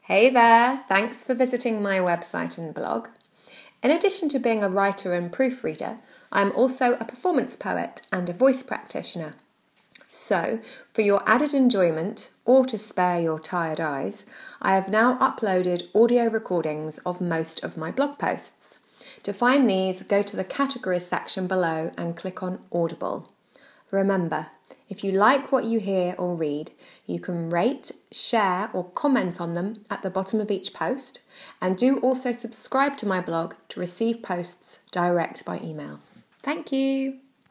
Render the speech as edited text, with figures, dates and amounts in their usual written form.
Hey there, thanks for visiting my website and blog. In addition to being a writer and proofreader, I'm also a performance poet and a voice practitioner. So, for your added enjoyment, or to spare your tired eyes, I have now uploaded audio recordings of most of my blog posts. To find these, go to the categories section below and click on Audible. Remember, if you like what you hear or read, you can rate, share or comment on them at the bottom of each post, and do also subscribe to my blog to receive posts direct by email. Thank you.